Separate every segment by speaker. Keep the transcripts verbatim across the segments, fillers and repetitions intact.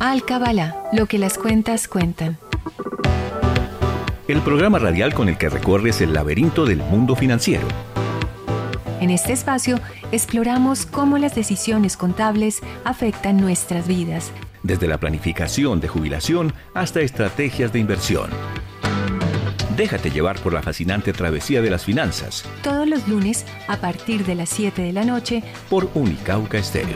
Speaker 1: Alcabala, lo que las cuentas cuentan.
Speaker 2: El programa radial con el que recorres el laberinto del mundo financiero.
Speaker 1: En este espacio exploramos cómo las decisiones contables afectan nuestras vidas.
Speaker 2: Desde la planificación de jubilación hasta estrategias de inversión. Déjate llevar por la fascinante travesía de las finanzas.
Speaker 1: Todos los lunes a partir de las siete de la noche
Speaker 2: por Unicauca Estéreo.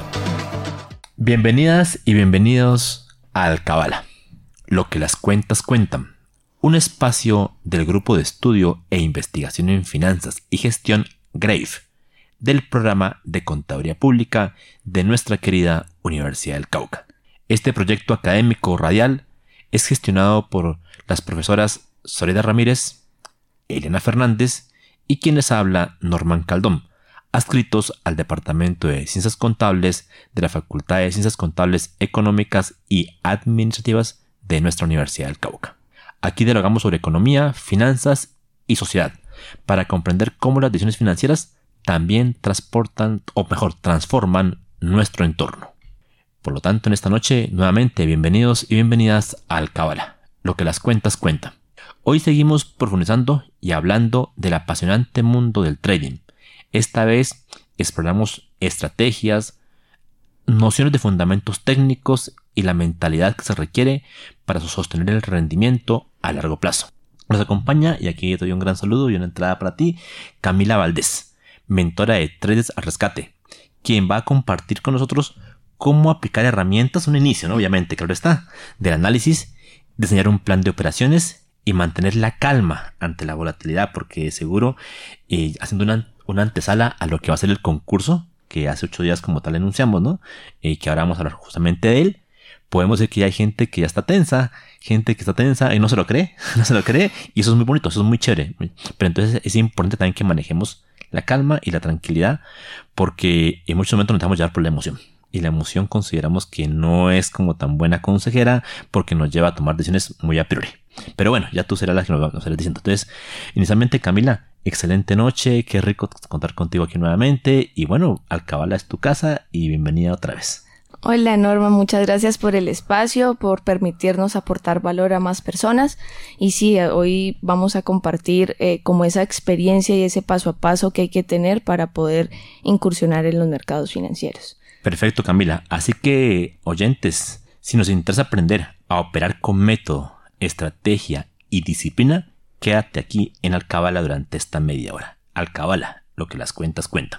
Speaker 3: Bienvenidas y bienvenidos a Alcabala, lo que las cuentas cuentan. Un espacio del Grupo de Estudio e Investigación en Finanzas y Gestión GRAVE, del Programa de Contaduría Pública de nuestra querida Universidad del Cauca. Este proyecto académico radial es gestionado por las profesoras Soledad Ramírez, Eliana Fernández y quien les habla, Norman Caldón, adscritos al Departamento de Ciencias Contables de la Facultad de Ciencias Contables Económicas y Administrativas de nuestra Universidad del Cauca. Aquí dialogamos sobre economía, finanzas y sociedad para comprender cómo las decisiones financieras también transportan, o mejor, transforman nuestro entorno. Por lo tanto, en esta noche, nuevamente, bienvenidos y bienvenidas a Alcabala, lo que las cuentas cuentan. Hoy seguimos profundizando y hablando del apasionante mundo del trading. Esta vez exploramos estrategias, nociones de fundamentos técnicos y la mentalidad que se requiere para sostener el rendimiento a largo plazo. Nos acompaña, y aquí te doy un gran saludo y una entrada para ti, Camila Valdés, mentora de Traders al Rescate, quien va a compartir con nosotros cómo aplicar herramientas, un inicio, ¿no? Obviamente, claro está, del análisis, diseñar un plan de operaciones y mantener la calma ante la volatilidad, porque seguro, eh, haciendo una una antesala a lo que va a ser el concurso, que hace ocho días como tal enunciamos, ¿no? Y eh, que ahora vamos a hablar justamente de él. Podemos decir que ya hay gente que ya está tensa, gente que está tensa y no se lo cree, no se lo cree, y eso es muy bonito, eso es muy chévere. Pero entonces es importante también que manejemos la calma y la tranquilidad, porque en muchos momentos nos dejamos llevar por la emoción. Y la emoción consideramos que no es como tan buena consejera porque nos lleva a tomar decisiones muy a priori. Pero bueno, ya tú serás la que nos va a estar diciendo. Entonces, inicialmente, Camila, excelente noche, qué rico contar contigo aquí nuevamente. Y bueno, Alcabala es tu casa y bienvenida otra vez.
Speaker 4: Hola Norma, muchas gracias por el espacio, por permitirnos aportar valor a más personas. Y sí, hoy vamos a compartir eh, como esa experiencia y ese paso a paso que hay que tener para poder incursionar en los mercados financieros. Perfecto,
Speaker 3: Camila. Así que, oyentes, si nos interesa aprender a operar con método, estrategia y disciplina, quédate aquí en Alcabala durante esta media hora. Alcabala, lo que las cuentas cuentan.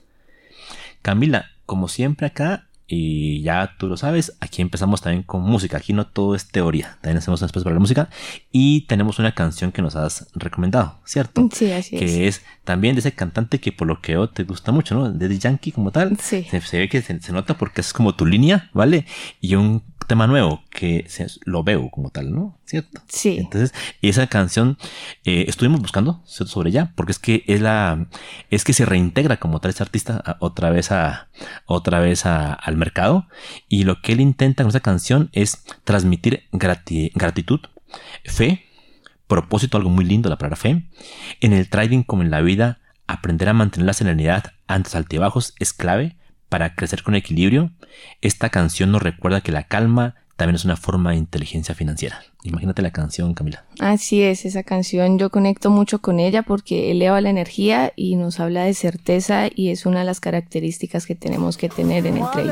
Speaker 3: Camila, como siempre acá, y ya tú lo sabes, aquí empezamos también con música. Aquí no todo es teoría, también hacemos un espacio para la música. Y tenemos una canción que nos has recomendado, ¿cierto?
Speaker 4: Sí, así es.
Speaker 3: Que es también de ese cantante que por lo que veo te gusta mucho, ¿no? Daddy Yankee como tal.
Speaker 4: Sí.
Speaker 3: Se, se ve que se, se nota porque es como tu línea, ¿vale? Y un tema nuevo que se, lo veo como tal, ¿no? ¿Cierto?
Speaker 4: Sí.
Speaker 3: Entonces, esa canción eh, estuvimos buscando sobre ella porque es que es la es que se reintegra como tal ese artista a, otra vez a otra vez a, al mercado, y lo que él intenta con esa canción es transmitir grati, gratitud, fe, propósito, algo muy lindo la palabra fe. En el trading como en la vida, aprender a mantener la serenidad ante los altibajos es clave para crecer con equilibrio. Esta canción nos recuerda que la calma también es una forma de inteligencia financiera. Imagínate la canción, Camila.
Speaker 4: Así es, esa canción yo conecto mucho con ella porque eleva la energía y nos habla de certeza, y es una de las características que tenemos que tener en el trading.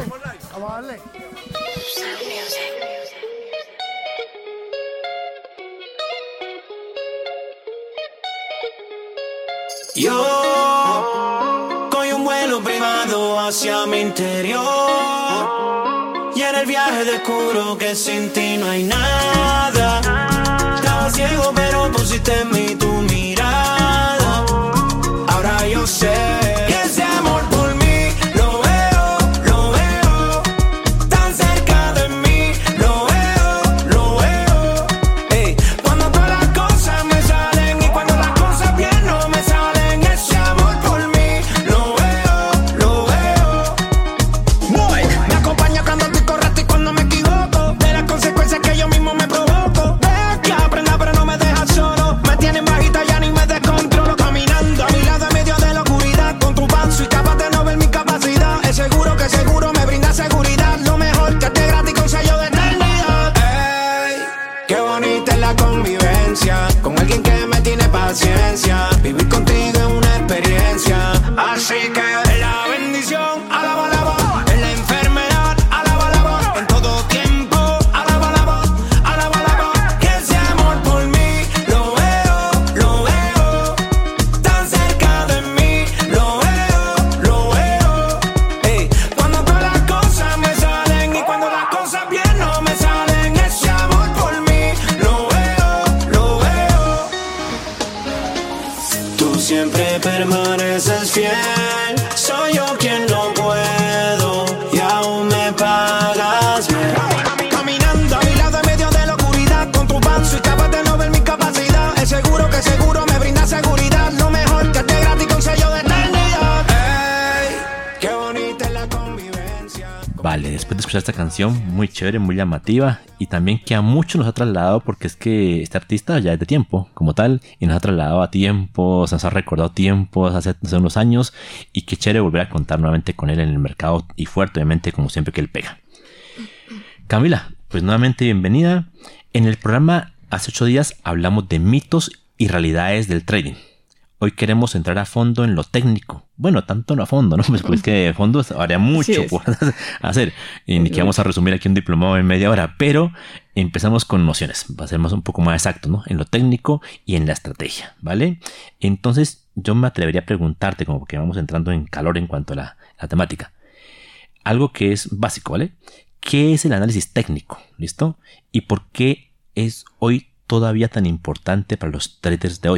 Speaker 5: Yo cogí un vuelo privado hacia mi interior, y en el viaje descubro que sin ti no hay nada. Estaba ciego pero pusiste en mí tu mirada. Ahora yo sé que ese amor por mí lo veo, lo veo. Tan cerca de mí, lo veo, lo veo. Ey, cuando todas las cosas me salen y cuando las cosas bien no me salen, ese amor por mí lo veo, lo veo. Boy, me acompaña cuando estoy correcto y cuando me equivoco, de las consecuencias que yo mismo me provoco. Ve que aprenda pero no me deja solo, me tienen bajita ya ni me descontrolo, caminando a mi lado en medio de la oscuridad.
Speaker 3: Vale, después de escuchar esta canción, muy chévere, muy llamativa, y también que a muchos nos ha trasladado, porque es que este artista ya es de tiempo, como tal, y nos ha trasladado a tiempos, nos ha recordado tiempos hace, hace unos años, y qué chévere volver a contar nuevamente con él en el mercado, y fuerte, obviamente, como siempre que él pega. Camila, pues nuevamente bienvenida. En el programa hace ocho días hablamos de mitos y realidades del trading. Hoy queremos entrar a fondo en lo técnico. Bueno, tanto no a fondo, ¿no? Pues, pues que de fondo habría mucho por hacer. Y ni que vamos a resumir aquí un diplomado en media hora. Pero empezamos con nociones. Va a ser más, un poco más exacto, ¿no? En lo técnico y en la estrategia, ¿vale? Entonces, yo me atrevería a preguntarte, como que vamos entrando en calor en cuanto a la, la temática. Algo que es básico, ¿vale? ¿Qué es el análisis técnico? ¿Listo? ¿Y por qué es hoy todavía tan importante para los traders de hoy?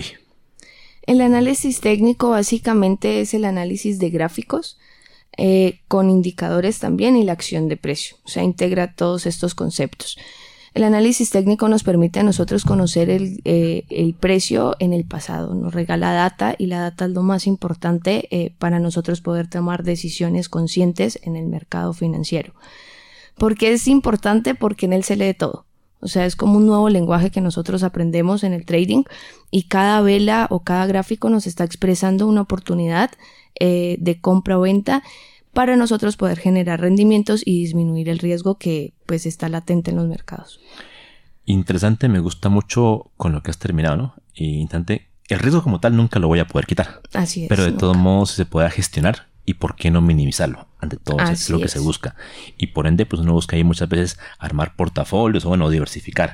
Speaker 4: El análisis técnico básicamente es el análisis de gráficos eh, con indicadores también y la acción de precio. O sea, integra todos estos conceptos. El análisis técnico nos permite a nosotros conocer el, eh, el precio en el pasado. Nos regala data y la data es lo más importante eh, para nosotros poder tomar decisiones conscientes en el mercado financiero. ¿Por qué es importante? Porque en él se lee todo. O sea, es como un nuevo lenguaje que nosotros aprendemos en el trading y cada vela o cada gráfico nos está expresando una oportunidad eh, de compra o venta para nosotros poder generar rendimientos y disminuir el riesgo que pues está latente en los mercados.
Speaker 3: Interesante, me gusta mucho con lo que has terminado, ¿no? Y interesante, el riesgo como tal nunca lo voy a poder quitar.
Speaker 4: Así es.
Speaker 3: Pero de
Speaker 4: nunca.
Speaker 3: todos modos se puede gestionar. ¿Y por qué no minimizarlo? Ante todo,
Speaker 4: Así
Speaker 3: es lo que
Speaker 4: es.
Speaker 3: se busca. Y por ende, pues uno busca ahí muchas veces armar portafolios o, bueno, diversificar.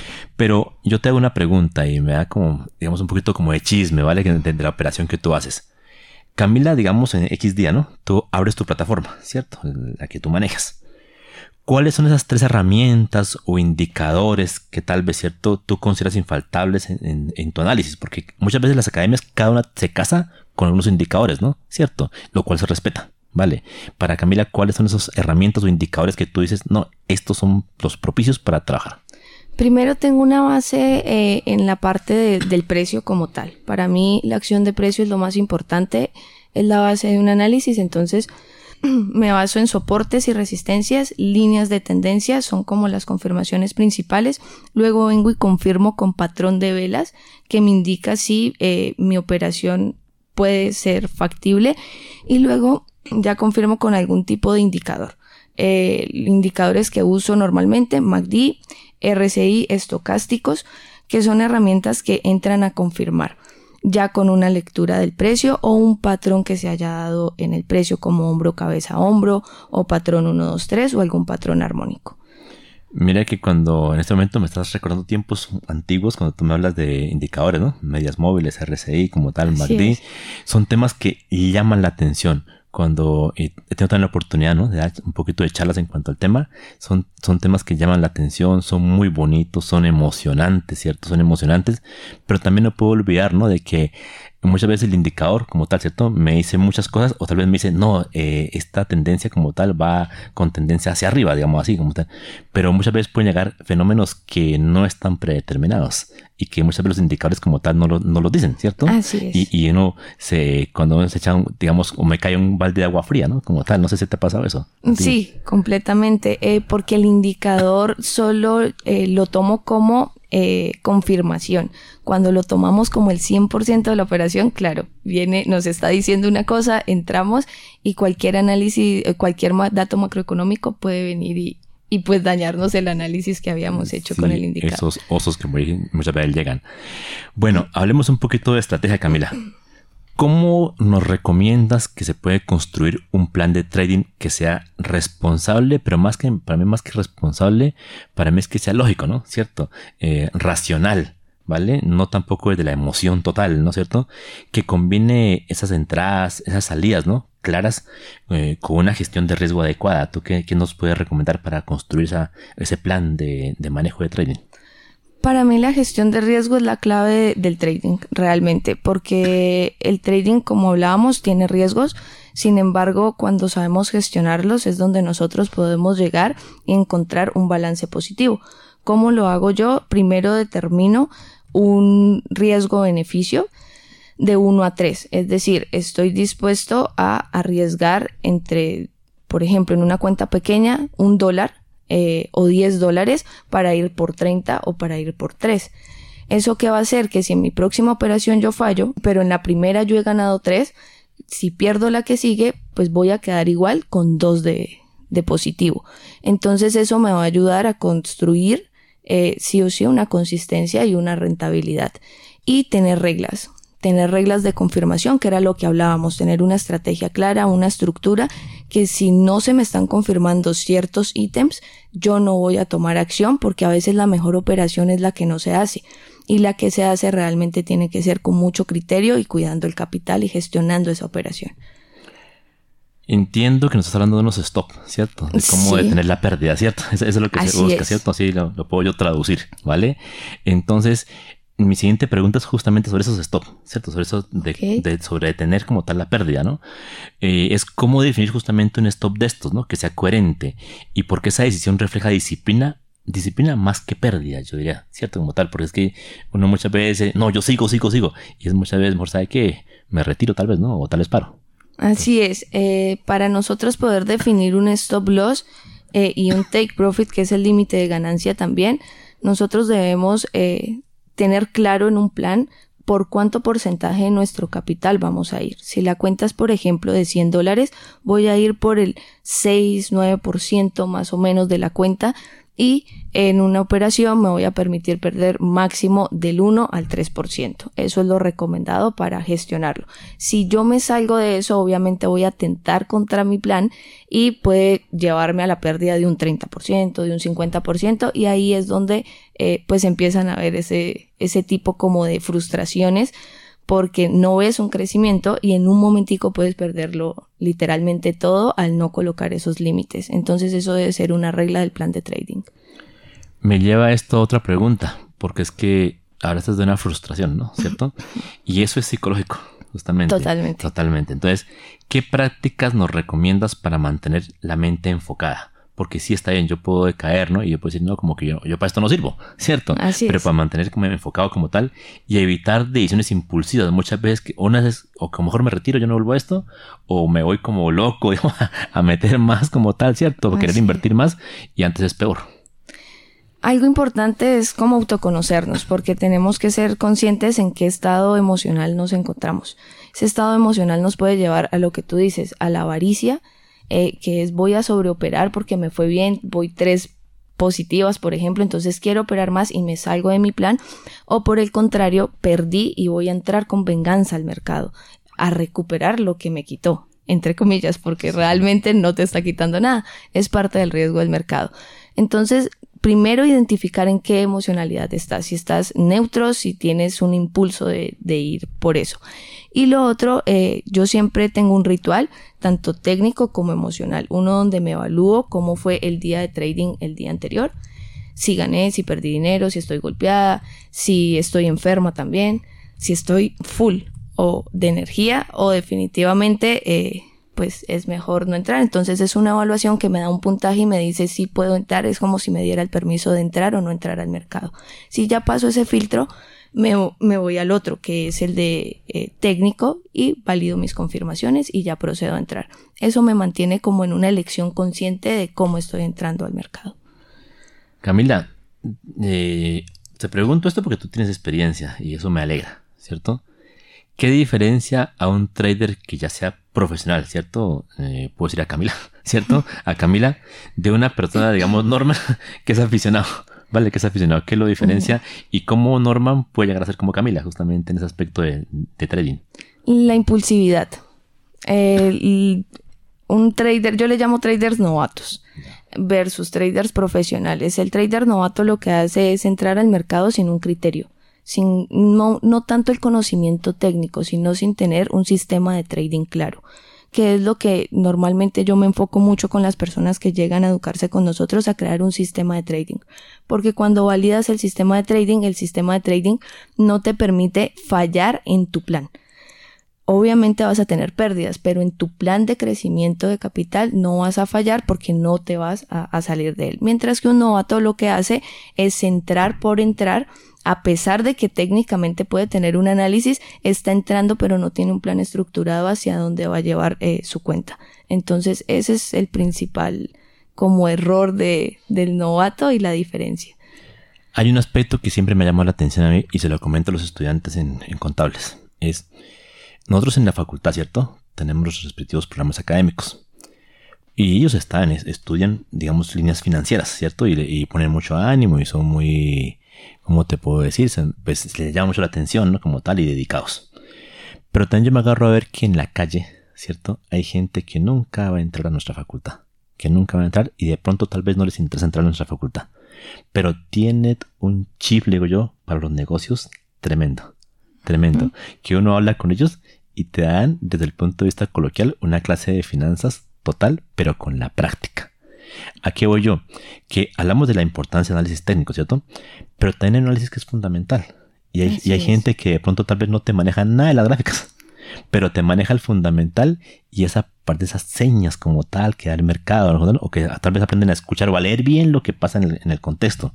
Speaker 3: Pero yo te hago una pregunta y me da como, digamos, un poquito como de chisme, ¿vale? De, de la operación que tú haces. Camila, digamos, en X día, ¿no? Tú abres tu plataforma, ¿cierto? La que tú manejas. ¿Cuáles son esas tres herramientas o indicadores que tal vez, ¿cierto?, tú consideras infaltables en, en, en tu análisis? Porque muchas veces las academias, cada una se casa con algunos indicadores, ¿no? ¿Cierto? Lo cual se respeta, ¿vale? Para Camila, ¿cuáles son esas herramientas o indicadores que tú dices, no, estos son los propicios para trabajar?
Speaker 4: Primero tengo una base eh, en la parte de, del precio como tal. Para mí la acción de precio es lo más importante, es la base de un análisis, entonces me baso en soportes y resistencias, líneas de tendencia, son como las confirmaciones principales. Luego vengo y confirmo con patrón de velas que me indica si eh, mi operación puede ser factible y luego ya confirmo con algún tipo de indicador. Eh, indicadores que uso normalmente, M A C D, R S I, estocásticos, que son herramientas que entran a confirmar ya con una lectura del precio o un patrón que se haya dado en el precio como hombro, cabeza, hombro o patrón uno, dos, tres o algún patrón armónico.
Speaker 3: Mira que cuando en este momento me estás recordando tiempos antiguos, cuando tú me hablas de indicadores, ¿no? Medias móviles, R S I, como tal, M A C D, son temas que llaman la atención. Cuando he tenido también la oportunidad, ¿no?, de dar un poquito de charlas en cuanto al tema, son, son temas que llaman la atención, son muy bonitos, son emocionantes, ¿cierto? Son emocionantes, pero también no puedo olvidar, ¿no?, de que muchas veces el indicador como tal, ¿cierto?, me dice muchas cosas, o tal vez me dice, no, eh, esta tendencia como tal va con tendencia hacia arriba, digamos así, como tal. Pero muchas veces pueden llegar fenómenos que no están predeterminados y que muchas veces los indicadores como tal no lo, no lo dicen, ¿cierto?
Speaker 4: Así es.
Speaker 3: Y, y uno se, cuando uno se echa, un, digamos, o me cae un balde de agua fría, ¿no? Como tal, no sé si te ha pasado eso.
Speaker 4: Sí, completamente, eh, porque el indicador solo eh, lo tomo como eh, confirmación. Cuando lo tomamos como el cien por ciento de la operación, claro, viene, nos está diciendo una cosa, entramos y cualquier análisis, cualquier dato macroeconómico puede venir y, y pues dañarnos el análisis que habíamos hecho
Speaker 3: sí,
Speaker 4: con el indicador.
Speaker 3: Esos osos que muchas veces llegan. Bueno, hablemos un poquito de estrategia, Camila. ¿Cómo nos recomiendas que se puede construir un plan de trading que sea responsable, pero más que, para mí más que responsable, para mí es que sea lógico, ¿no? ¿Cierto? Eh, racional, ¿vale? No tampoco de la emoción total, ¿no es cierto? Que combine esas entradas, esas salidas, ¿no?, claras, eh, con una gestión de riesgo adecuada. ¿Tú qué, qué nos puedes recomendar para construir esa, ese plan de, de manejo de trading?
Speaker 4: Para mí la gestión de riesgo es la clave del trading realmente, porque el trading, como hablábamos, tiene riesgos. Sin embargo, cuando sabemos gestionarlos es donde nosotros podemos llegar y encontrar un balance positivo. ¿Cómo lo hago yo? Primero determino un riesgo-beneficio de uno a tres. Es decir, estoy dispuesto a arriesgar entre por ejemplo, en una cuenta pequeña, un dólar eh, o diez dólares para ir por treinta o para ir por tres. ¿Eso qué va a hacer? Que si en mi próxima operación yo fallo, pero en la primera yo he ganado tres, si pierdo la que sigue, pues voy a quedar igual con dos de, de positivo. Entonces eso me va a ayudar a construir eh, sí o sí una consistencia y una rentabilidad. Y tener reglas. Tener reglas de confirmación, que era lo que hablábamos, tener una estrategia clara, una estructura, que si no se me están confirmando ciertos ítems, yo no voy a tomar acción, porque a veces la mejor operación es la que no se hace, y la que se hace realmente tiene que ser con mucho criterio y cuidando el capital y gestionando esa operación.
Speaker 3: Entiendo que nos estás hablando de unos stop, ¿cierto? De cómo
Speaker 4: Sí.
Speaker 3: detener la pérdida, ¿cierto? Eso, eso es lo que
Speaker 4: Así
Speaker 3: se busca,
Speaker 4: es.
Speaker 3: ¿cierto? Así lo, lo puedo yo traducir, ¿vale? Entonces, mi siguiente pregunta es justamente sobre esos stop, ¿cierto? Sobre eso de,
Speaker 4: Ok.
Speaker 3: de sobre detener como tal la pérdida, ¿no? Eh, es cómo definir justamente un stop de estos, ¿no? Que sea coherente y porque esa decisión refleja disciplina, disciplina más que pérdida, yo diría, ¿cierto? Como tal, porque es que uno muchas veces, no, yo sigo, sigo, sigo, y es muchas veces mejor, ¿sabe qué? Me retiro tal vez, ¿no? O tal vez paro.
Speaker 4: Así es. Eh, para nosotros poder definir un stop loss eh, y un take profit, que es el límite de ganancia también, nosotros debemos eh, tener claro en un plan por cuánto porcentaje de nuestro capital vamos a ir. Si la cuenta es, por ejemplo, de cien dólares, voy a ir por el seis, nueve por ciento más o menos de la cuenta, y en una operación me voy a permitir perder máximo del uno al tres por ciento. Eso es lo recomendado para gestionarlo. Si yo me salgo de eso, obviamente voy a atentar contra mi plan y puede llevarme a la pérdida de un treinta por ciento, de un cincuenta por ciento, y ahí es donde eh, pues empiezan a haber ese, ese tipo como de frustraciones, porque no ves un crecimiento y en un momentico puedes perderlo literalmente todo al no colocar esos límites. Entonces eso debe ser una regla del plan de trading.
Speaker 3: Me lleva esto a otra pregunta, porque es que ahora estás de una frustración, ¿no? ¿Cierto? Y eso es psicológico, justamente.
Speaker 4: Totalmente.
Speaker 3: Totalmente. Entonces, ¿qué prácticas nos recomiendas para mantener la mente enfocada? Porque sí está bien, yo puedo decaer, ¿no? Y yo puedo decir, no, como que yo, yo para esto no sirvo, ¿cierto?
Speaker 4: Así
Speaker 3: Pero
Speaker 4: es.
Speaker 3: para mantener como enfocado como tal y evitar decisiones impulsivas. Muchas veces, que unas es, o que a lo mejor me retiro, yo no vuelvo a esto, o me voy como loco, digamos, a, a meter más como tal, ¿cierto? O querer
Speaker 4: Así.
Speaker 3: invertir más y antes es peor.
Speaker 4: Algo importante es como autoconocernos, porque tenemos que ser conscientes en qué estado emocional nos encontramos. Ese estado emocional nos puede llevar a lo que tú dices, a la avaricia, eh, que es voy a sobreoperar porque me fue bien, voy tres positivas, por ejemplo, entonces quiero operar más y me salgo de mi plan, o por el contrario, perdí y voy a entrar con venganza al mercado, a recuperar lo que me quitó, entre comillas, porque realmente no te está quitando nada, es parte del riesgo del mercado. Entonces, primero identificar en qué emocionalidad estás, si estás neutro, si tienes un impulso de, de ir por eso. Y lo otro, eh, yo siempre tengo un ritual, tanto técnico como emocional, uno donde me evalúo cómo fue el día de trading el día anterior, si gané, si perdí dinero, si estoy golpeada, si estoy enferma también, si estoy full o de energía o definitivamente eh, pues es mejor no entrar. Entonces es una evaluación que me da un puntaje y me dice si puedo entrar, es como si me diera el permiso de entrar o no entrar al mercado. Si ya paso ese filtro, me, me voy al otro, que es el de eh, técnico, y valido mis confirmaciones y ya procedo a entrar. Eso me mantiene como en una elección consciente de cómo estoy entrando al mercado.
Speaker 3: Camila, eh, te pregunto esto porque tú tienes experiencia y eso me alegra, ¿cierto? ¿Qué diferencia a un trader que ya sea profesional, ¿cierto? Eh, puedo decir a Camila, ¿cierto? A Camila, de una persona, digamos, Norman, que es aficionado, ¿vale? Que es aficionado. ¿Qué lo diferencia? Uh-huh. Y cómo Norman puede llegar a ser como Camila, justamente en ese aspecto de, de trading.
Speaker 4: La impulsividad. Eh, un trader, yo le llamo traders novatos versus traders profesionales. El trader novato lo que hace es entrar al mercado sin un criterio. Sin, no, no tanto el conocimiento técnico, sino sin tener un sistema de trading claro, que es lo que normalmente yo me enfoco mucho con las personas que llegan a educarse con nosotros, a crear un sistema de trading, porque cuando validas el sistema de trading, el sistema de trading no te permite fallar en tu plan. obviamente vas a tener pérdidas, pero en tu plan de crecimiento de capital no vas a fallar porque no te vas a, a salir de él. Mientras que un novato lo que hace es entrar por entrar, a pesar de que técnicamente puede tener un análisis, está entrando pero no tiene un plan estructurado hacia dónde va a llevar eh, su cuenta. Entonces ese es el principal como error de, del novato y la diferencia.
Speaker 3: Hay un aspecto que siempre me ha llamado la atención a mí y se lo comento a los estudiantes en, en contables. Es, nosotros en la facultad, ¿cierto? Tenemos los respectivos programas académicos. Y ellos están, estudian, digamos, líneas financieras, ¿cierto? Y, y ponen mucho ánimo y son muy, ¿cómo te puedo decir? Pues les llama mucho la atención, ¿no? Como tal, y dedicados. Pero también yo me agarro a ver que en la calle, ¿cierto? Hay gente que nunca va a entrar a nuestra facultad. Que nunca va a entrar y de pronto tal vez no les interesa entrar a nuestra facultad. Pero tiene un chip, le digo yo, para los negocios tremendo. Tremendo. Uh-huh. Que uno habla con ellos y te dan, desde el punto de vista coloquial, una clase de finanzas total, pero con la práctica. ¿A qué voy yo? Que hablamos de la importancia del análisis técnico, ¿cierto? Pero también hay un análisis que es fundamental. Y hay, y hay gente que de pronto tal vez no te maneja nada de las gráficas, pero te maneja el fundamental y esa parte de esas señas como tal que da el mercado, ¿no? O que tal vez aprenden a escuchar o a leer bien lo que pasa en el, en el contexto.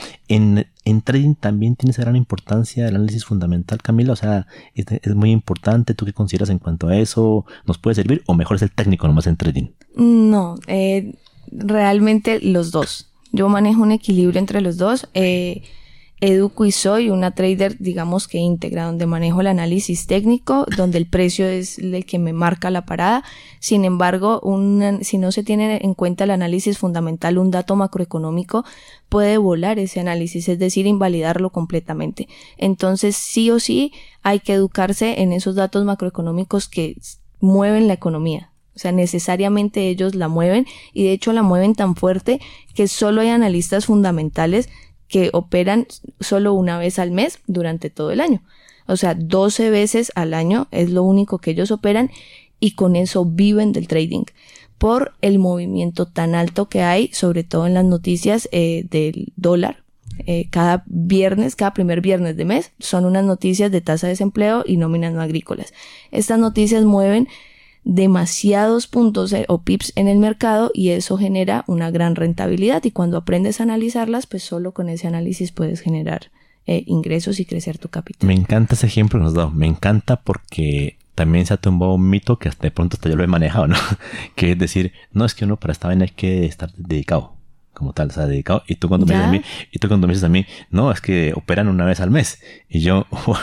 Speaker 3: En, en trading también tiene esa gran importancia el análisis fundamental, Camila. O sea, es, es muy importante. ¿Tú qué consideras en cuanto a eso? ¿Nos puede servir o mejor es el técnico nomás en trading?
Speaker 4: No, eh, realmente los dos. Yo manejo un equilibrio entre los dos. Eh, Educo y soy una trader, digamos que íntegra, donde manejo el análisis técnico, donde el precio es el que me marca la parada. Sin embargo, un, si no se tiene en cuenta el análisis fundamental, un dato macroeconómico puede volar ese análisis, es decir, invalidarlo completamente. Entonces, sí o sí, hay que educarse en esos datos macroeconómicos que mueven la economía. O sea, necesariamente ellos la mueven y de hecho la mueven tan fuerte que solo hay analistas fundamentales que operan solo una vez al mes durante todo el año. O sea, doce veces al año es lo único que ellos operan y con eso viven del trading por el movimiento tan alto que hay, sobre todo en las noticias eh, del dólar. Eh, cada viernes, cada primer viernes de mes son unas noticias de tasa de desempleo y nóminas no agrícolas. Estas noticias mueven demasiados puntos o pips en el mercado y eso genera una gran rentabilidad y cuando aprendes a analizarlas, pues solo con ese análisis puedes generar eh, ingresos y crecer tu capital.
Speaker 3: Me encanta ese ejemplo que nos has dado, me encanta porque también se ha tumbado un mito que hasta de pronto hasta yo lo he manejado, ¿no? Que es decir, no es que uno para esta vaina hay que estar dedicado como tal, o sea, dedicado. Y tú cuando me dices a mí, y tú cuando me dices a mí, no, es que operan una vez al mes. Y yo,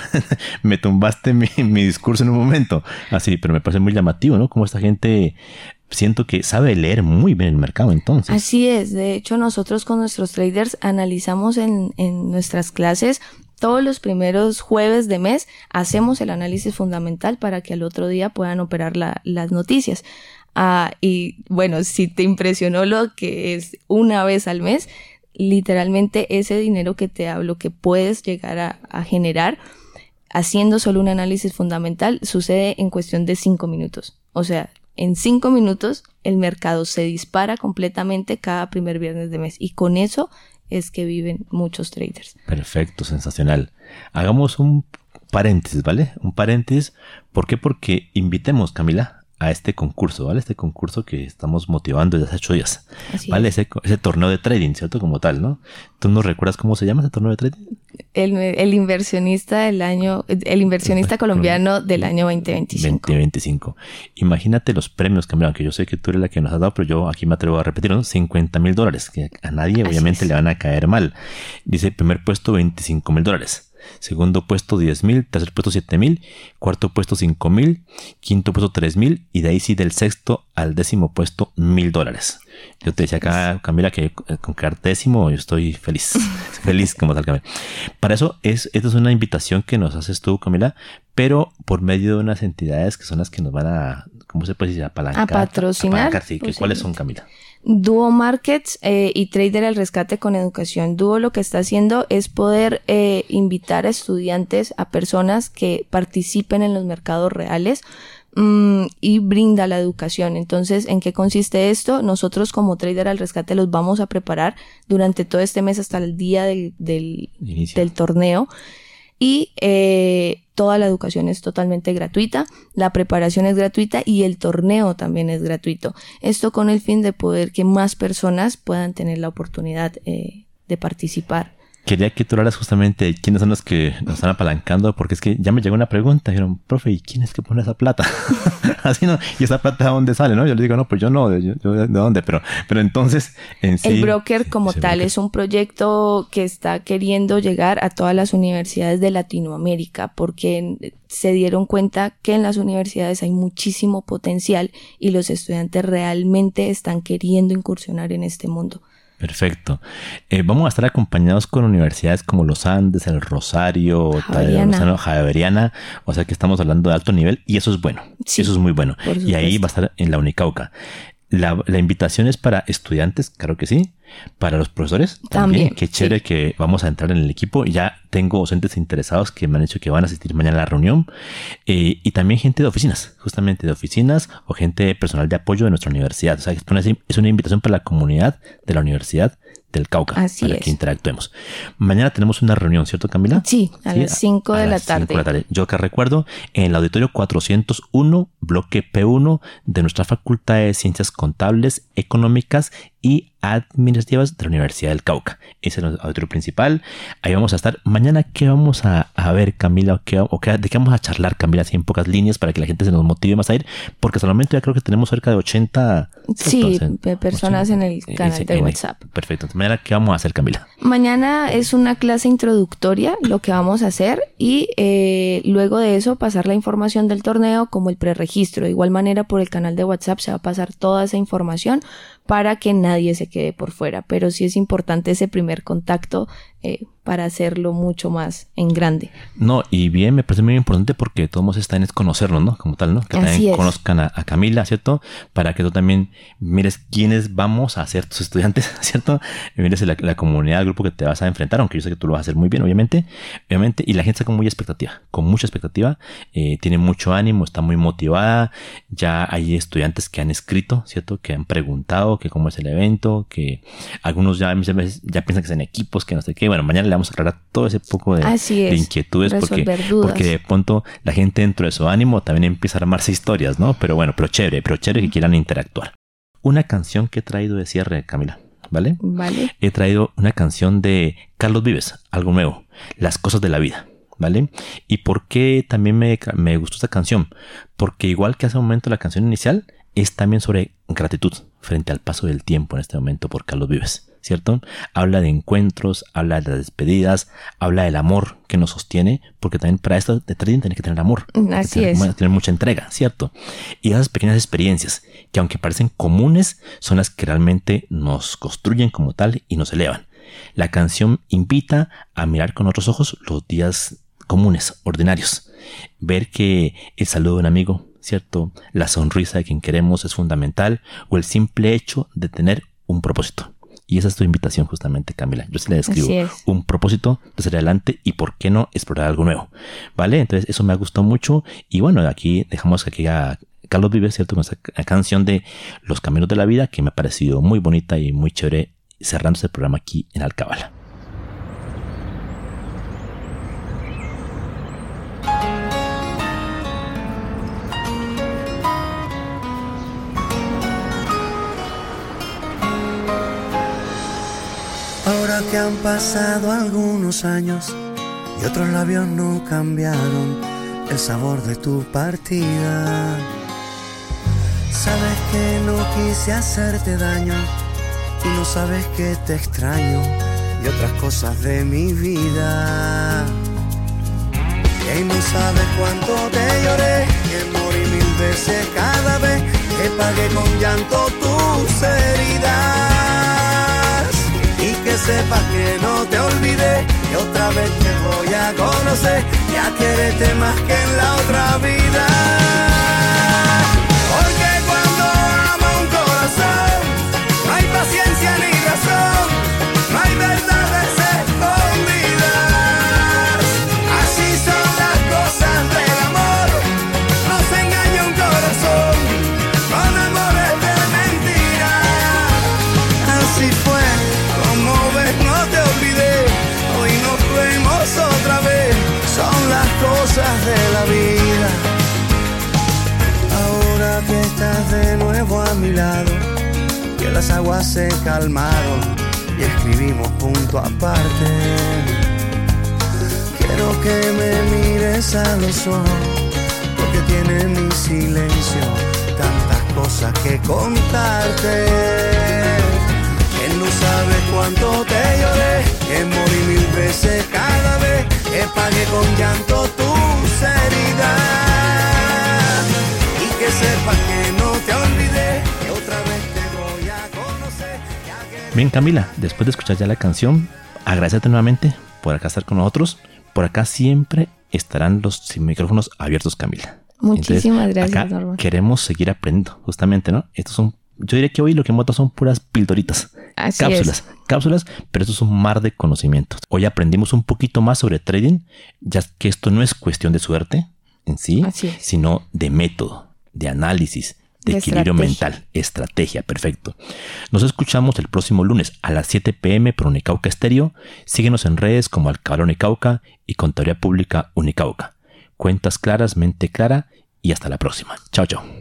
Speaker 3: me tumbaste mi, mi discurso en un momento. Así, pero me parece muy llamativo, ¿no? Como esta gente, siento que sabe leer muy bien el mercado entonces.
Speaker 4: Así es. De hecho, nosotros con nuestros traders analizamos en, en nuestras clases todos los primeros jueves de mes, hacemos el análisis fundamental para que al otro día puedan operar la, las noticias. Ah, y bueno, si te impresionó lo que es una vez al mes, literalmente ese dinero que te hablo que puedes llegar a, a generar haciendo solo un análisis fundamental sucede en cuestión de cinco minutos. O sea, en cinco minutos el mercado se dispara completamente cada primer viernes de mes y con eso es que viven muchos traders.
Speaker 3: Perfecto, sensacional. Hagamos un paréntesis, ¿vale? Un paréntesis. ¿Por qué? Porque invitemos, Camila, a este concurso, ¿vale? Este concurso que estamos motivando desde hace ocho días. Así ¿vale? Ese, ese torneo de trading, ¿cierto? Como tal, ¿no? ¿Tú nos recuerdas cómo se llama ese torneo de trading?
Speaker 4: El, el inversionista del año, el inversionista colombiano del año veinte veinticinco.
Speaker 3: veinte veinticinco. Imagínate los premios, Camila, aunque yo sé que tú eres la que nos has dado, pero yo aquí me atrevo a repetir, ¿no? cincuenta mil dólares, que a nadie Así obviamente es. Le van a caer mal. Dice, primer puesto veinticinco mil dólares. Segundo puesto diez mil, tercer puesto siete mil, cuarto puesto cinco mil, quinto puesto tres mil y de ahí sí del sexto al décimo puesto mil dólares. Yo te decía acá, Camila, que con quedar décimo yo estoy feliz, feliz como tal, Camila. Para eso, es, esta es una invitación que nos haces tú, Camila, pero por medio de unas entidades que son las que nos van a, ¿cómo se puede decir? Apalancar.
Speaker 4: A patrocinar.
Speaker 3: Apalancar, sí. Pues ¿cuáles sí. son, Camila?
Speaker 4: Duo Markets eh, y Trader al Rescate con Educación. Duo lo que está haciendo es poder eh, invitar a estudiantes, a personas que participen en los mercados reales mmm, y brinda la educación. Entonces, ¿en qué consiste esto? Nosotros como Trader al Rescate los vamos a preparar durante todo este mes hasta el día del, del, del torneo. y eh, toda la educación es totalmente gratuita, la preparación es gratuita y el torneo también es gratuito. Esto con el fin de poder que más personas puedan tener la oportunidad eh, de participar.
Speaker 3: Quería que tú hablaras justamente de quiénes son los que nos están apalancando, porque es que ya me llegó una pregunta. Dijeron, profe, ¿y quién es que pone esa plata? Así no, ¿y esa plata de dónde sale? ¿No? Yo les digo, no, pues yo no, yo, yo, ¿de dónde? Pero, pero entonces, en sí.
Speaker 4: El broker como
Speaker 3: sí,
Speaker 4: tal
Speaker 3: broker.
Speaker 4: es un proyecto que está queriendo llegar a todas las universidades de Latinoamérica, porque se dieron cuenta que en las universidades hay muchísimo potencial y los estudiantes realmente están queriendo incursionar en este mundo.
Speaker 3: Perfecto. Eh, vamos a estar acompañados con universidades como los Andes, el Rosario,
Speaker 4: Javeriana.
Speaker 3: Javeriana, o sea que estamos hablando de alto nivel y eso es bueno,
Speaker 4: Sí,
Speaker 3: eso es muy bueno.
Speaker 4: por
Speaker 3: Y ahí va a estar en la Unicauca. La, la invitación es para estudiantes, claro que sí, para los profesores también,
Speaker 4: También,
Speaker 3: qué chévere
Speaker 4: sí.
Speaker 3: que vamos a entrar en el equipo. Ya tengo docentes interesados que me han dicho que van a asistir mañana a la reunión eh, y también gente de oficinas, justamente de oficinas o gente personal de apoyo de nuestra universidad. O sea, es una, es una invitación para la comunidad de la Universidad del Cauca,
Speaker 4: Así
Speaker 3: para
Speaker 4: es.
Speaker 3: que interactuemos. Mañana tenemos una reunión, ¿cierto, Camila?
Speaker 4: Sí, a
Speaker 3: Sí,
Speaker 4: las cinco
Speaker 3: a
Speaker 4: de la
Speaker 3: las cinco
Speaker 4: tarde.
Speaker 3: de la tarde. Yo que recuerdo, en el auditorio cuatrocientos uno, bloque P uno de nuestra Facultad de Ciencias Contables, Económicas y Administrativas de la Universidad del Cauca. Ese es el auditorio principal. Ahí vamos a estar. Mañana, ¿qué vamos a, a ver, Camila? ¿O qué, o qué, ¿De qué vamos a charlar, Camila? Así en pocas líneas para que la gente se nos motive más a ir. Porque hasta el momento ya creo que tenemos cerca de ochenta...
Speaker 4: Sí,
Speaker 3: ¿cierto?
Speaker 4: de personas en el
Speaker 3: Eh,
Speaker 4: canal
Speaker 3: sí,
Speaker 4: de
Speaker 3: en el-
Speaker 4: WhatsApp.
Speaker 3: Perfecto. Entonces, mañana, ¿qué vamos a hacer, Camila?
Speaker 4: Mañana es una clase introductoria lo que vamos a hacer y eh, luego de eso pasar la información del torneo como el preregistro. De igual manera por el canal de WhatsApp se va a pasar toda esa información para que nadie se quede por fuera. Pero sí es importante ese primer contacto eh, para hacerlo mucho más en grande.
Speaker 3: No, y bien, me parece muy importante porque todos están es conocernos, ¿no? Como tal, ¿no? Que
Speaker 4: Así
Speaker 3: también
Speaker 4: es.
Speaker 3: conozcan a, a Camila, ¿cierto? Para que tú también mires quiénes vamos a ser tus estudiantes, ¿cierto? Y mires la, la comunidad, el grupo que te vas a enfrentar, aunque yo sé que tú lo vas a hacer muy bien, obviamente. Obviamente, y la gente está con muy expectativa, con mucha expectativa, eh, tiene mucho ánimo, está muy motivada. Ya hay estudiantes que han escrito, ¿cierto? Que han preguntado que cómo es el evento, que algunos ya, muchas veces ya piensan que son equipos, que no sé qué. Bueno, mañana le vamos a aclarar todo ese poco de,
Speaker 4: Así es,
Speaker 3: de inquietudes porque,
Speaker 4: resolver dudas.
Speaker 3: porque de pronto la gente dentro de su ánimo también empieza a armarse historias, ¿no? Pero bueno, pero chévere, pero chévere que quieran interactuar. Una canción que he traído de cierre, Camila, ¿vale?
Speaker 4: ¿Vale?
Speaker 3: He traído una canción de Carlos Vives, algo nuevo, Las cosas de la vida, ¿vale? ¿Y por qué también me, me gustó esta canción? Porque igual que hace un momento la canción inicial, es también sobre gratitud frente al paso del tiempo en este momento por Carlos Vives, ¿cierto? Habla de encuentros, habla de las despedidas, habla del amor que nos sostiene, porque también para esto de trading tienes que tener amor.
Speaker 4: Así
Speaker 3: tener,
Speaker 4: es.
Speaker 3: tener mucha entrega, ¿cierto? Y esas pequeñas experiencias, que aunque parecen comunes, son las que realmente nos construyen como tal y nos elevan. La canción invita a mirar con otros ojos los días comunes, ordinarios. Ver que el saludo de un amigo, ¿cierto? La sonrisa de quien queremos es fundamental, o el simple hecho de tener un propósito. Y esa es tu invitación justamente, Camila. Yo sí le describo
Speaker 4: Así es.
Speaker 3: un propósito de salir adelante y por qué no explorar algo nuevo, ¿vale? Entonces eso me ha gustado mucho y bueno, aquí dejamos aquí a Carlos Vives, ¿cierto? Con esa canción de Los Caminos de la Vida que me ha parecido muy bonita y muy chévere cerrando este programa aquí en Alcabala.
Speaker 5: Ahora que han pasado algunos años y otros labios no cambiaron el sabor de tu partida. Sabes que no quise hacerte daño y no sabes que te extraño y otras cosas de mi vida. Y no sabes cuánto te lloré, que morí mil veces cada vez que pagué con llanto tus heridas. Y que sepas que no te olvidé, que otra vez te voy a conocer y a quererte más que en la otra vida. Porque cuando ama un corazón, no hay paciencia ni razón, no hay verdades escondidas. Así son las cosas del amor, no se engaña un corazón con amores de mentira. Así fue. Como ves no te olvidé, hoy nos vemos otra vez,
Speaker 6: las aguas se calmaron y escribimos punto aparte. Quiero que me mires a los ojos, porque tiene mi silencio tantas cosas que contarte. Él no sabe cuánto te lloré, que morí mil veces cada vez que pagué con llanto tus heridas. Y que sepas que no te olvidé, que otra vez te voy a conocer. Que...
Speaker 3: Bien, Camila, después de escuchar ya la canción, agradecerte nuevamente por acá estar con nosotros. Por acá siempre estarán los micrófonos abiertos, Camila.
Speaker 4: Muchísimas
Speaker 3: Entonces,
Speaker 4: gracias,
Speaker 3: acá
Speaker 4: Norman.
Speaker 3: queremos seguir aprendiendo, justamente, ¿no? Estos son, yo diría que hoy lo que hemos dado son puras pildoritas,
Speaker 4: Así
Speaker 3: cápsulas,
Speaker 4: es.
Speaker 3: cápsulas, pero esto es un mar de conocimientos. Hoy aprendimos un poquito más sobre trading, ya que esto no es cuestión de suerte en sí,
Speaker 4: Así es.
Speaker 3: sino de método, de análisis, de,
Speaker 4: De
Speaker 3: equilibrio
Speaker 4: estrategia.
Speaker 3: mental, estrategia, perfecto. Nos escuchamos el próximo lunes a las siete pm por Unicauca Estéreo. Síguenos en redes como Alcabala Unicauca y Contaduría Pública Unicauca. Cuentas claras, mente clara y hasta la próxima. Chao, chao.